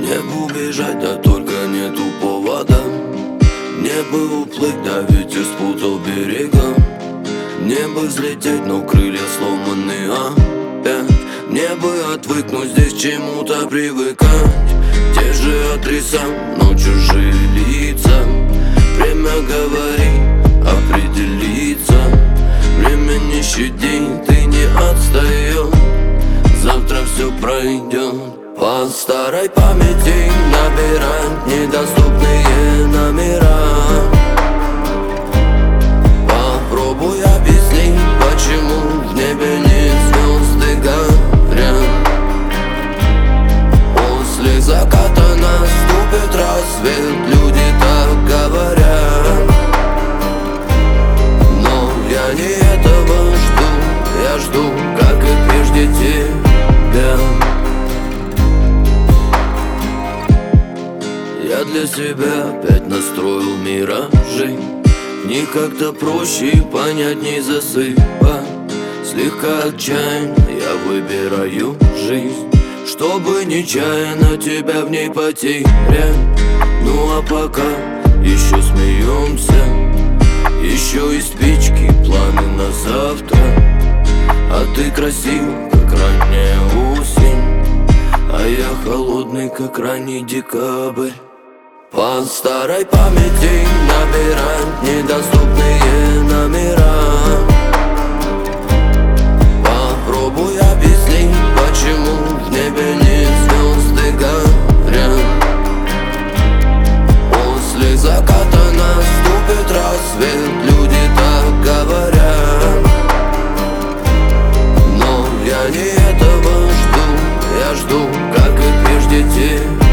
Небу бежать, да только нету повода. Мне бы уплыть, да ветер спутал берега. Мне бы взлететь, но крылья сломаны опять. Мне бы отвыкнуть здесь чему-то привыкать. Те же адреса, но чужие лица. Время говорит, определиться. Время не щадит, ты не отстаешь. Завтра все пройдет. По старой памяти набирать недоступные номера. Попробуй объяснить, почему в небе не звезды горят. После заката наступит рассвет, люди так говорят. Но я не этого жду, я жду, как и прежде тебя. Я для себя опять настроил миражи. Не как-то проще и понятней засыпать. Слегка отчаянно я выбираю жизнь, чтобы нечаянно тебя в ней потерять. Ну а пока еще смеемся, еще и спички, планы на завтра. А ты красив, как ранняя осень, а я холодный, как ранний декабрь. По старой памяти набирать недоступные номера. Попробуй объяснить, почему в небе не звезды горят. После заката наступит рассвет, люди так говорят. Но я не этого жду, я жду, как и прежде тебя.